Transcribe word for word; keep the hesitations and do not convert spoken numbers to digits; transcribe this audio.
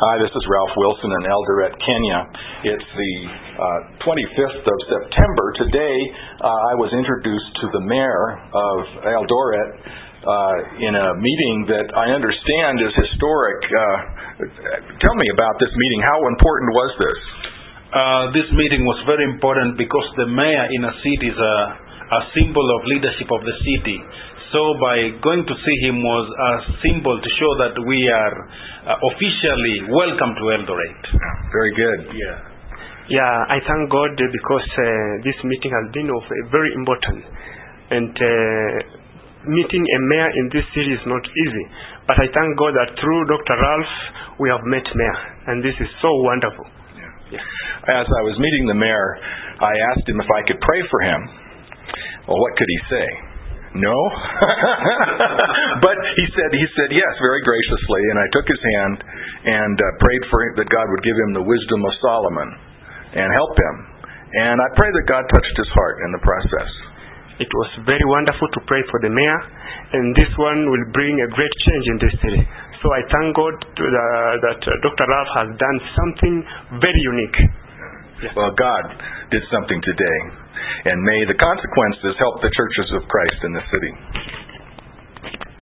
Hi, this is Ralph Wilson in Eldoret, Kenya. It's the uh, twenty-fifth of September. Today, uh, I was introduced to the mayor of Eldoret uh, in a meeting that I understand is historic. Uh, tell me about this meeting. How important was this? Uh, this meeting was very important because the mayor in a city is a, a symbol of leadership of the city. So by going to see him was a symbol to show that we are uh, officially welcome to Eldoret. Very good. Yeah. Yeah, I thank God because uh, this meeting has been of uh, very important. And uh, meeting a mayor in this city is not easy. But I thank God that through Doctor Ralph, we have met mayor. And this is so wonderful. Yeah. Yeah. As I was meeting the mayor, I asked him if I could pray for him. Well, what could he say? No? But he said he said yes very graciously, and I took his hand and uh, prayed for him that God would give him the wisdom of Solomon and help him. And I pray that God touched his heart in the process. It was very wonderful to pray for the mayor, and this one will bring a great change in this city. So I thank God to the, that uh, Doctor Ralph has done something very unique. Yeah. Well, God did something today. And may the consequences help the churches of Christ in the city.